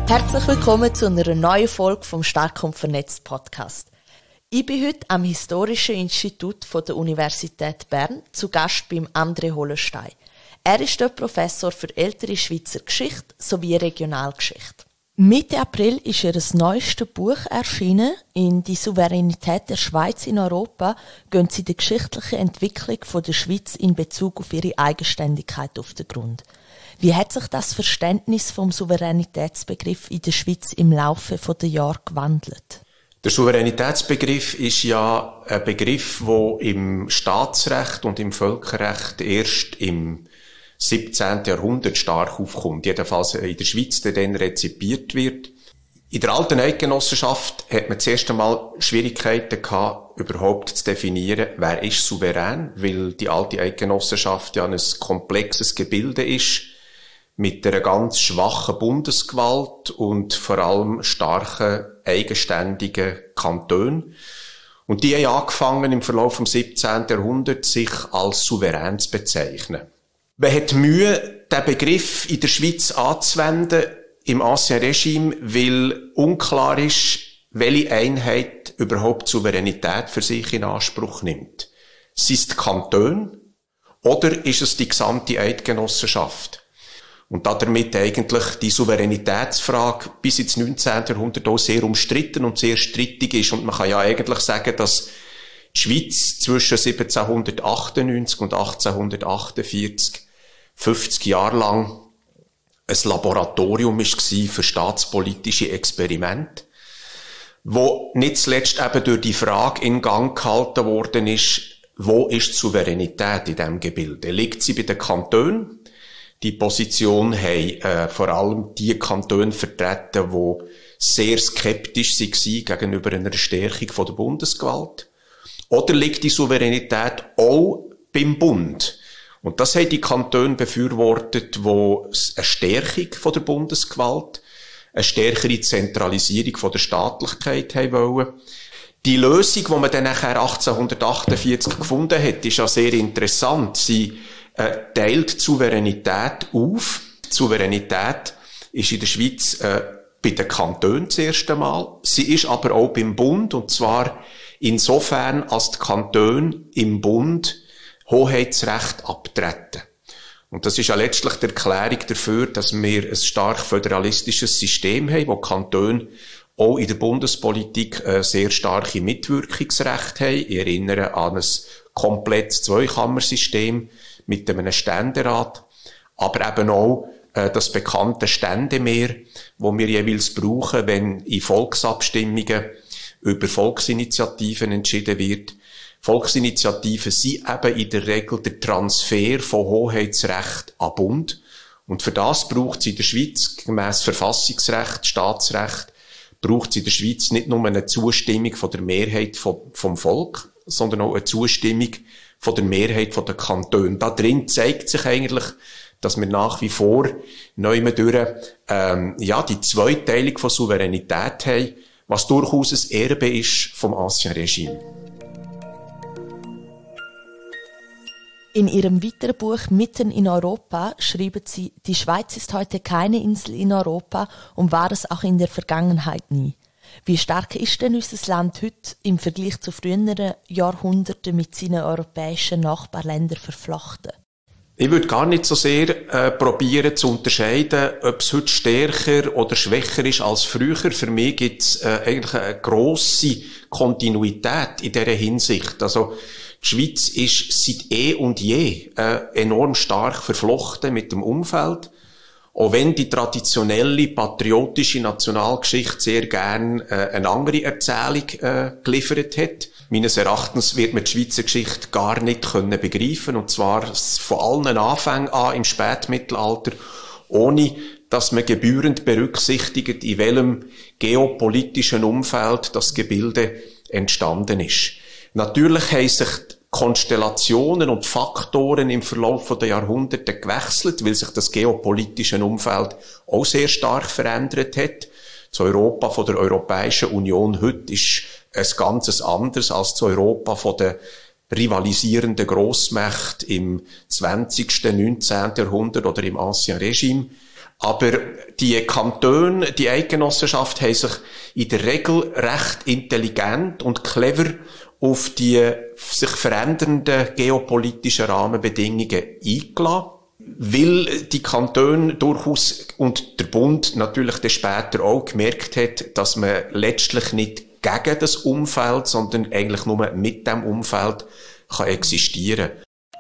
Herzlich willkommen zu einer neuen Folge vom Stark und vernetzt Podcast. Ich bin heute am Historischen Institut der Universität Bern zu Gast beim André Hollenstein. Er ist dort Professor für ältere Schweizer Geschichte sowie Regionalgeschichte. Mitte April ist ihr neuestes Buch erschienen. In «Die Souveränität der Schweiz in Europa» gehen sie der geschichtlichen Entwicklung der Schweiz in Bezug auf ihre Eigenständigkeit auf den Grund. Wie hat sich das Verständnis vom Souveränitätsbegriff in der Schweiz im Laufe der Jahre gewandelt? Der Souveränitätsbegriff ist ja ein Begriff, der im Staatsrecht und im Völkerrecht erst im 17. Jahrhundert stark aufkommt, jedenfalls in der Schweiz, der dann rezipiert wird. In der alten Eidgenossenschaft hat man zuerst einmal Schwierigkeiten gehabt, überhaupt zu definieren, wer ist souverän, weil die alte Eidgenossenschaft ja ein komplexes Gebilde ist, mit einer ganz schwachen Bundesgewalt und vor allem starken, eigenständigen Kantonen. Und die haben angefangen, im Verlauf des 17. Jahrhunderts sich als souverän zu bezeichnen. Man hat Mühe, diesen Begriff in der Schweiz anzuwenden, im Ancien Regime, weil unklar ist, welche Einheit überhaupt Souveränität für sich in Anspruch nimmt. Sind es die Kantone oder ist es die gesamte Eidgenossenschaft? Und damit eigentlich die Souveränitätsfrage bis ins 19. Jahrhundert auch sehr umstritten und sehr strittig ist. Und man kann ja eigentlich sagen, dass die Schweiz zwischen 1798 und 1848 50 Jahre lang ein Laboratorium war für staatspolitische Experimente, wo nicht zuletzt eben durch die Frage in Gang gehalten worden ist, wo ist die Souveränität in diesem Gebilde? Liegt sie bei den Kantonen? Die Position haben vor allem die Kantone vertreten, die sehr skeptisch waren gegenüber einer Stärkung der Bundesgewalt. Oder liegt die Souveränität auch beim Bund? Und das haben die Kantone befürwortet, die eine Stärkung der Bundesgewalt, eine stärkere Zentralisierung der Staatlichkeit haben wollen. Die Lösung, die man dann nachher 1848 gefunden hat, ist ja sehr interessant. Sie teilt die Souveränität auf. Die Souveränität ist in der Schweiz bei den Kantonen das erste Mal. Sie ist aber auch beim Bund, und zwar insofern, als die Kantone im Bund Hoheitsrecht abtreten. Und das ist ja letztlich die Erklärung dafür, dass wir ein stark föderalistisches System haben, wo Kantone auch in der Bundespolitik sehr starke Mitwirkungsrechte haben. Ich erinnere an ein komplettes Zweikammersystem mit einem Ständerat, aber eben auch das bekannte Ständemehr, wo wir jeweils brauchen, wenn in Volksabstimmungen über Volksinitiativen entschieden wird. Volksinitiativen sind eben in der Regel der Transfer von Hoheitsrecht an Bund. Und für das braucht es in der Schweiz, gemäss Verfassungsrecht, Staatsrecht, braucht es in der Schweiz nicht nur eine Zustimmung von der Mehrheit vom Volk, sondern auch eine Zustimmung von der Mehrheit der Kantone. Da drin zeigt sich eigentlich, dass wir nach wie vor neu durch die Zweiteilung von Souveränität haben, was durchaus ein Erbe ist vom Ancien Regime. In ihrem weiteren Buch «Mitten in Europa» schreiben sie, die Schweiz ist heute keine Insel in Europa und war es auch in der Vergangenheit nie. Wie stark ist denn unser Land heute im Vergleich zu früheren Jahrhunderten mit seinen europäischen Nachbarländern verflochten? Ich würde gar nicht so sehr probieren zu unterscheiden, ob es heute stärker oder schwächer ist als früher. Für mich gibt es eigentlich eine grosse Kontinuität in dieser Hinsicht. Also die Schweiz ist seit und je enorm stark verflochten mit dem Umfeld. Auch wenn die traditionelle patriotische Nationalgeschichte sehr gern eine andere Erzählung geliefert hat. Meines Erachtens wird man die Schweizer Geschichte gar nicht begreifen können, und zwar von allen Anfängen an im Spätmittelalter, ohne dass man gebührend berücksichtigt, in welchem geopolitischen Umfeld das Gebilde entstanden ist. Natürlich haben sich Konstellationen und Faktoren im Verlauf der Jahrhunderte gewechselt, weil sich das geopolitische Umfeld auch sehr stark verändert hat. Das Europa von der Europäischen Union heute ist ein ganzes anderes als das Europa von der rivalisierenden Grossmächte im 20., 19. Jahrhundert oder im Ancien Regime. Aber die Kantone, die Eidgenossenschaft haben sich in der Regel recht intelligent und clever auf die sich verändernden geopolitischen Rahmenbedingungen eingelassen, weil die Kantone durchaus und der Bund natürlich dann später auch gemerkt hat, dass man letztlich nicht gegen das Umfeld, sondern eigentlich nur mit dem Umfeld kann existieren.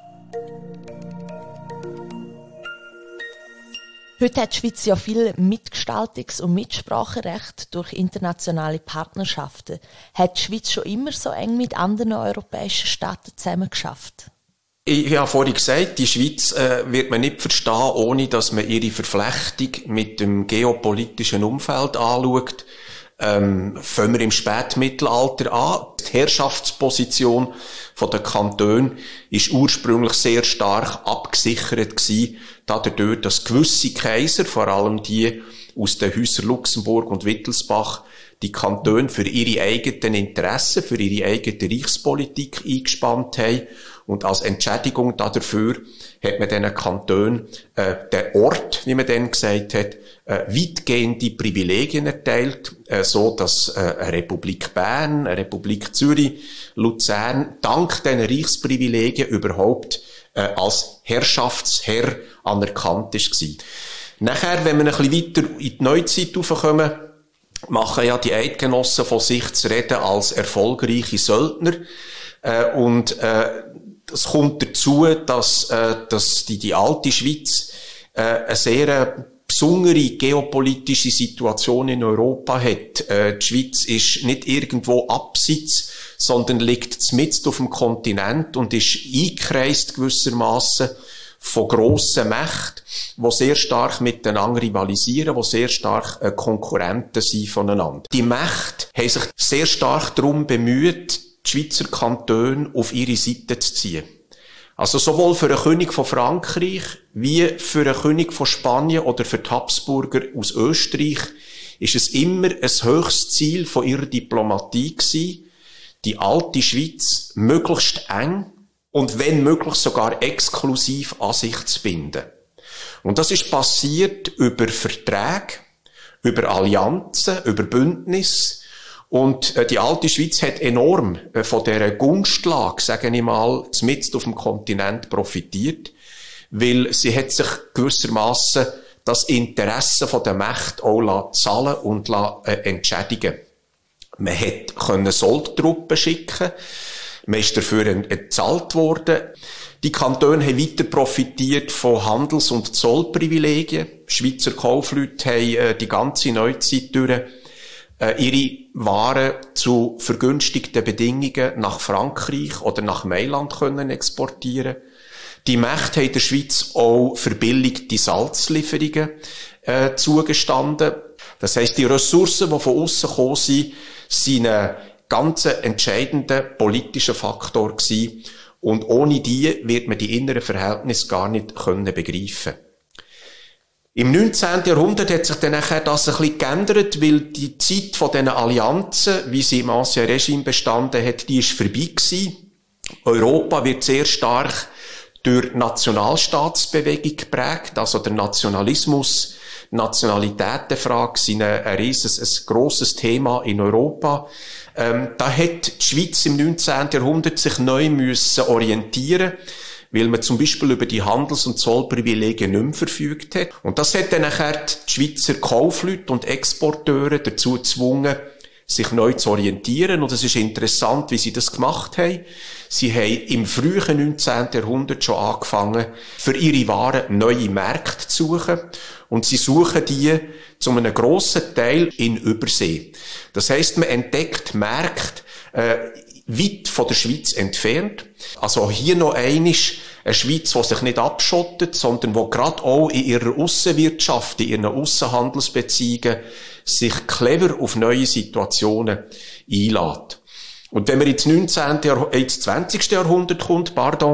Heute hat die Schweiz ja viel Mitgestaltungs- und Mitspracherecht durch internationale Partnerschaften. Hat die Schweiz schon immer so eng mit anderen europäischen Staaten zusammengeschafft? Ich habe vorhin gesagt, die Schweiz wird man nicht verstehen, ohne dass man ihre Verflechtung mit dem geopolitischen Umfeld anschaut. Fangen wir im Spätmittelalter an. Die Herrschaftsposition der Kantone ist ursprünglich sehr stark abgesichert gewesen, dadurch, dass gewisse Kaiser, vor allem die aus den Häusern Luxemburg und Wittelsbach, die Kantone für ihre eigenen Interessen, für ihre eigene Reichspolitik eingespannt haben. Und als Entschädigung dafür hat man diesen Kantonen den Ort, wie man dann gesagt hat, weitgehende Privilegien erteilt, so dass eine Republik Bern, eine Republik Zürich, Luzern dank diesen Reichsprivilegien überhaupt als Herrschaftsherr anerkannt war. Nachher, wenn wir ein bisschen weiter in die Neuzeit raufkommen, machen ja die Eidgenossen von sich zu reden als erfolgreiche Söldner. Es kommt dazu, dass die alte Schweiz eine sehr besondere geopolitische Situation in Europa hat. Die Schweiz ist nicht irgendwo abseits, sondern liegt mitten auf dem Kontinent und ist eingekreist gewissermaßen von grossen Mächten, die sehr stark miteinander rivalisieren, die sehr stark Konkurrenten sind voneinander. Die Mächte haben sich sehr stark darum bemüht, die Schweizer Kantone auf ihre Seite zu ziehen. Also sowohl für den König von Frankreich wie für den König von Spanien oder für die Habsburger aus Österreich ist es immer ein höchstes Ziel von ihrer Diplomatie gewesen, die alte Schweiz möglichst eng und wenn möglich sogar exklusiv an sich zu binden. Und das ist passiert über Verträge, über Allianzen, über Bündnisse. Und die alte Schweiz hat enorm von dieser Gunstlage, sage ich mal, mitten auf dem Kontinent profitiert, weil sie hat sich gewissermaßen das Interesse der Mächte auch zahlen und entschädigen. Man konnte Soldtruppen schicken, man ist dafür entzahlt worden. Die Kantone haben weiter profitiert von Handels- und Zollprivilegien. Schweizer Kaufleute haben die ganze Neuzeit durch ihre Waren zu vergünstigten Bedingungen nach Frankreich oder nach Mailand können exportieren. Die Mächte haben der Schweiz auch verbilligte Salzlieferungen zugestanden. Das heisst, die Ressourcen, die von aussen gekommen sind, sind ein ganz entscheidender politischer Faktor gewesen. Und ohne die wird man die inneren Verhältnisse gar nicht begreifen können. Im 19. Jahrhundert hat sich dann nachher das ein bisschen geändert, weil die Zeit von diesen Allianzen, wie sie im Ancien Regime bestanden hat, die ist vorbei gewesen. Europa wird sehr stark durch Nationalstaatsbewegung geprägt, also der Nationalismus, Nationalitätenfrage sind ein grosses Thema in Europa. Da hat die Schweiz im 19. Jahrhundert sich neu müssen orientieren, weil man zum Beispiel über die Handels- und Zollprivilegien nicht mehr verfügt hat. Und das hat dann nachher die Schweizer Kaufleute und Exporteure dazu gezwungen, sich neu zu orientieren. Und es ist interessant, wie sie das gemacht haben. Sie haben im frühen 19. Jahrhundert schon angefangen, für ihre Waren neue Märkte zu suchen. Und sie suchen die zu einem grossen Teil in Übersee. Das heisst, man entdeckt Märkte weit von der Schweiz entfernt. Also hier noch einmal eine Schweiz, die sich nicht abschottet, sondern die gerade auch in ihrer Aussenwirtschaft, in ihren Aussenhandelsbeziehungen sich clever auf neue Situationen einlässt. Und wenn man ins 20. Jahrhundert kommt,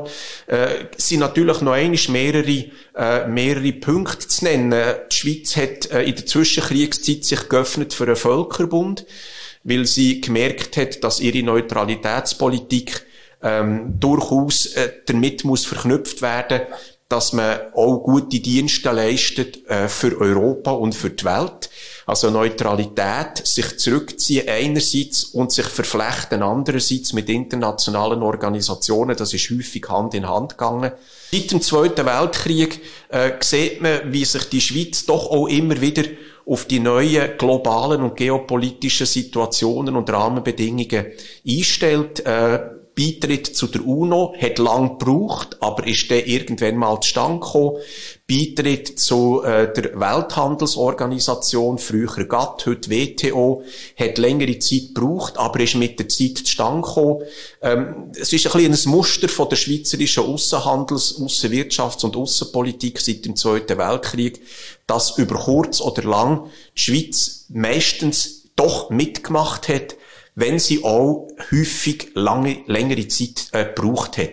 sind natürlich noch einmal mehrere Punkte zu nennen. Die Schweiz hat in der Zwischenkriegszeit sich geöffnet für einen Völkerbund, weil sie gemerkt hat, dass ihre Neutralitätspolitik durchaus damit muss verknüpft werden, dass man auch gute Dienste leistet für Europa und für die Welt. Also Neutralität, sich zurückziehen einerseits und sich verflechten andererseits mit internationalen Organisationen, das ist häufig Hand in Hand gegangen. Seit dem Zweiten Weltkrieg sieht man, wie sich die Schweiz doch auch immer wieder auf die neuen globalen und geopolitischen Situationen und Rahmenbedingungen einstellt. Beitritt zu der UNO hat lang gebraucht, aber ist dann irgendwann mal zustande gekommen. Beitritt zu der Welthandelsorganisation, früher GATT, heute WTO, hat längere Zeit gebraucht, aber ist mit der Zeit zustande gekommen. Es ist ein bisschen ein Muster von der schweizerischen Aussenhandels-, Aussenwirtschafts- und Aussenpolitik seit dem Zweiten Weltkrieg, dass über kurz oder lang die Schweiz meistens doch mitgemacht hat, wenn sie auch häufig längere Zeit gebraucht hat.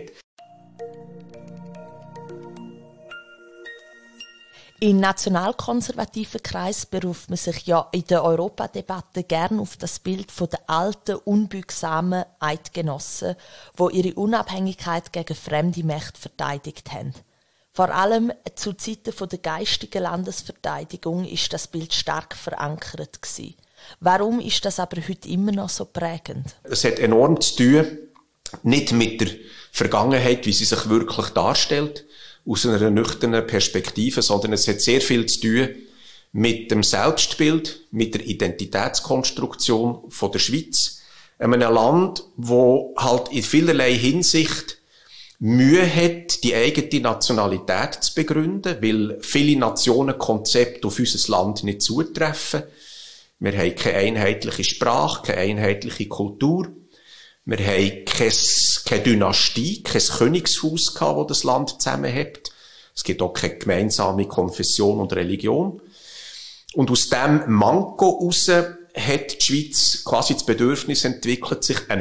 In nationalkonservativen Kreisen beruft man sich ja in der Europadebatte gern auf das Bild von der alten, unbeugsamen Eidgenossen, die ihre Unabhängigkeit gegen fremde Mächte verteidigt haben. Vor allem zu Zeiten der geistigen Landesverteidigung ist das Bild stark verankert gewesen. Warum ist das aber heute immer noch so prägend? Es hat enorm zu tun, nicht mit der Vergangenheit, wie sie sich wirklich darstellt, aus einer nüchternen Perspektive, sondern es hat sehr viel zu tun mit dem Selbstbild, mit der Identitätskonstruktion von der Schweiz. Einem Land, wo halt in vielerlei Hinsicht Mühe hat, die eigene Nationalität zu begründen, weil viele Nationenkonzepte auf unser Land nicht zutreffen. Wir haben keine einheitliche Sprache, keine einheitliche Kultur. Wir haben keine Dynastie, kein Königshaus gehabt, das das Land zusammenhält. Es gibt auch keine gemeinsame Konfession und Religion. Und aus dem Manko heraus hat die Schweiz quasi das Bedürfnis entwickelt, sich eine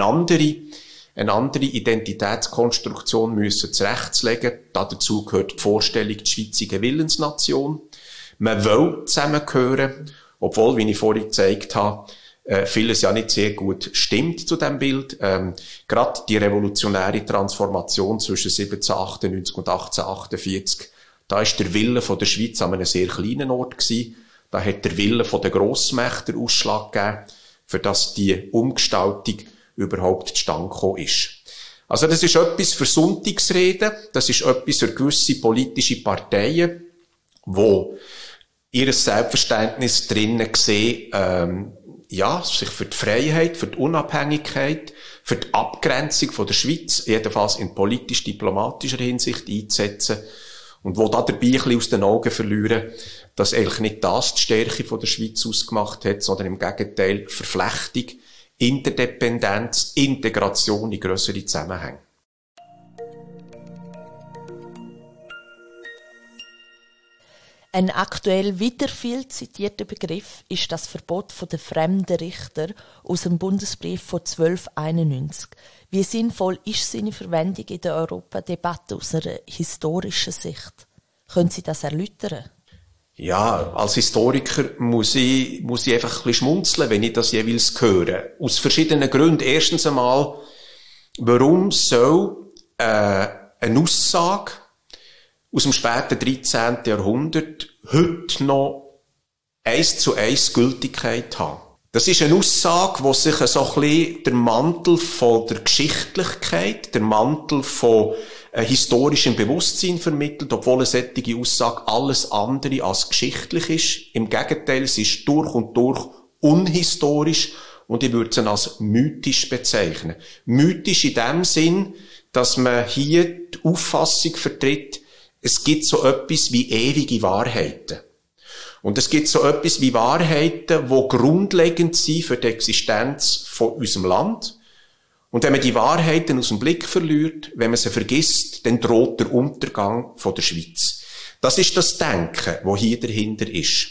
andere Identitätskonstruktion müssen zurechtzulegen. Dazu gehört die Vorstellung, die Schweiz sei eine Willensnation. Man will zusammengehören, obwohl, wie ich vorhin gezeigt habe, vieles ja nicht sehr gut stimmt zu diesem Bild. Gerade die revolutionäre Transformation zwischen 1798 und 1848, da ist der Wille von der Schweiz an einem sehr kleinen Ort gewesen. Da hat der Wille von den Grossmächten den Ausschlag gegeben, für das die Umgestaltung überhaupt zustande gekommen ist. Also das ist etwas für Sonntagsreden, das ist etwas für gewisse politische Parteien, wo ihr Selbstverständnis drinnen sehen, sich für die Freiheit, für die Unabhängigkeit, für die Abgrenzung von der Schweiz, jedenfalls in politisch-diplomatischer Hinsicht einzusetzen, und wo da dabei ein bisschen aus den Augen verlieren, dass eigentlich nicht das die Stärke von der Schweiz ausgemacht hat, sondern im Gegenteil Verflechtung, Interdependenz, Integration in grössere Zusammenhänge. Ein aktuell wieder viel zitierter Begriff ist das Verbot der fremden Richter aus dem Bundesbrief von 1291. Wie sinnvoll ist seine Verwendung in der Europadebatte aus einer historischen Sicht? Können Sie das erläutern? Ja, als Historiker muss ich einfach ein bisschen schmunzeln, wenn ich das jeweils höre. Aus verschiedenen Gründen. Erstens einmal, warum soll eine Aussage aus dem späten 13. Jahrhundert heute noch 1:1 Gültigkeit haben? Das ist eine Aussage, die sich so ein bisschen der Mantel von der Geschichtlichkeit, der Mantel von historischem Bewusstsein vermittelt, obwohl eine solche Aussage alles andere als geschichtlich ist. Im Gegenteil, sie ist durch und durch unhistorisch und ich würde sie als mythisch bezeichnen. Mythisch in dem Sinn, dass man hier die Auffassung vertritt, es gibt so etwas wie ewige Wahrheiten. Und es gibt so etwas wie Wahrheiten, die grundlegend sind für die Existenz von unserem Land. Und wenn man die Wahrheiten aus dem Blick verliert, wenn man sie vergisst, dann droht der Untergang von der Schweiz. Das ist das Denken, das hier dahinter ist.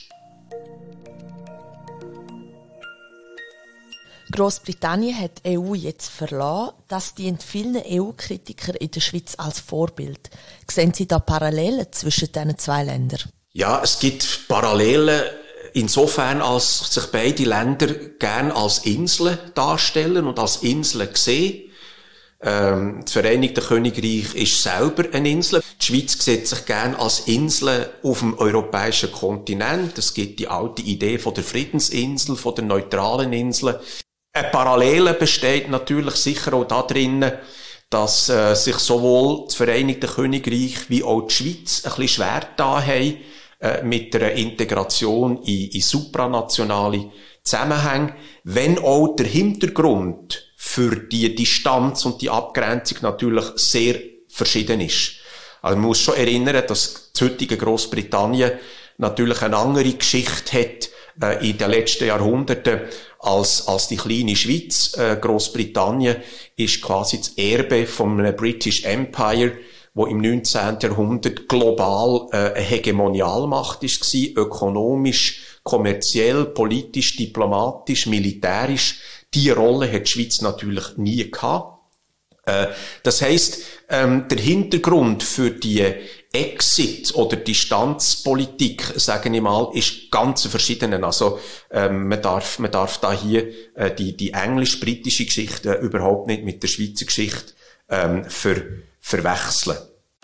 Grossbritannien hat die EU jetzt verlassen. Das dient vielen EU-Kritikern in der Schweiz als Vorbild. Sehen Sie da Parallelen zwischen diesen zwei Ländern? Ja, es gibt Parallelen insofern, als sich beide Länder gern als Inseln darstellen und als Inseln sehen. Das Vereinigte Königreich ist selber eine Insel. Die Schweiz sieht sich gerne als Insel auf dem europäischen Kontinent. Es gibt die alte Idee von der Friedensinsel, von der neutralen Insel. Eine Parallele besteht natürlich sicher auch da drinnen, dass sich sowohl das Vereinigte Königreich wie auch die Schweiz ein bisschen schwer getan haben mit der Integration in supranationale Zusammenhänge, wenn auch der Hintergrund für die Distanz und die Abgrenzung natürlich sehr verschieden ist. Also man muss schon erinnern, dass das heutige Grossbritannien natürlich eine andere Geschichte hat in den letzten Jahrhunderten als die kleine Schweiz. Grossbritannien ist quasi das Erbe vom British Empire, wo im 19. Jahrhundert global eine Hegemonialmacht war, ökonomisch, kommerziell, politisch, diplomatisch, militärisch. Die Rolle hat die Schweiz natürlich nie gehabt. Das heisst, der Hintergrund für die Exit- oder Distanzpolitik, sagen wir mal, ist ganz verschieden. Also, man darf da hier die englisch-britische Geschichte überhaupt nicht mit der Schweizer Geschichte verwechseln.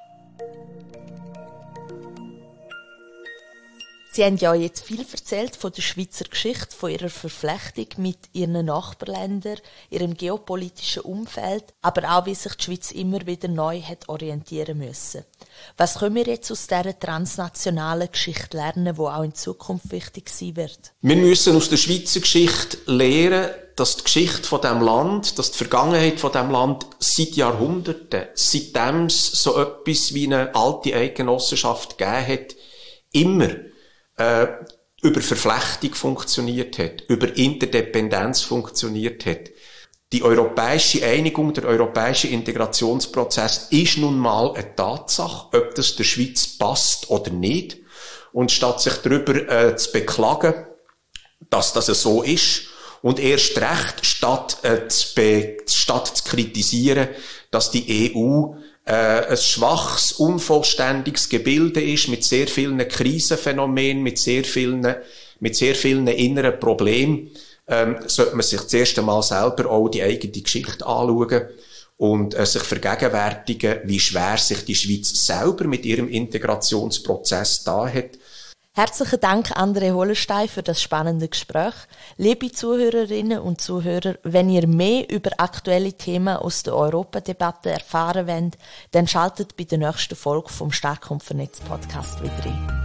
Sie haben ja jetzt viel erzählt von der Schweizer Geschichte, von ihrer Verflechtung mit ihren Nachbarländern, ihrem geopolitischen Umfeld, aber auch, wie sich die Schweiz immer wieder neu hat orientieren müssen. Was können wir jetzt aus dieser transnationalen Geschichte lernen, die auch in Zukunft wichtig sein wird? Wir müssen aus der Schweizer Geschichte lernen, dass die Geschichte von diesem Land, dass die Vergangenheit von diesem Land seit Jahrhunderten, seitdem es so etwas wie eine alte Eidgenossenschaft gegeben hat, immer über Verflechtung funktioniert hat, über Interdependenz funktioniert hat. Die europäische Einigung, der europäische Integrationsprozess ist nun mal eine Tatsache, ob das der Schweiz passt oder nicht. Und statt sich darüber zu beklagen, dass das so ist, und erst recht, statt zu kritisieren, dass die EU ein schwaches, unvollständiges Gebilde ist, mit sehr vielen Krisenphänomenen, mit sehr vielen inneren Problemen, sollte man sich das erste Mal selber auch die eigene Geschichte anschauen und sich vergegenwärtigen, wie schwer sich die Schweiz selber mit ihrem Integrationsprozess da hat. Herzlichen Dank, André Hollenstein, für das spannende Gespräch. Liebe Zuhörerinnen und Zuhörer, wenn ihr mehr über aktuelle Themen aus der Europadebatte erfahren wollt, dann schaltet bei der nächsten Folge vom Stark und Vernetzt Podcast wieder ein.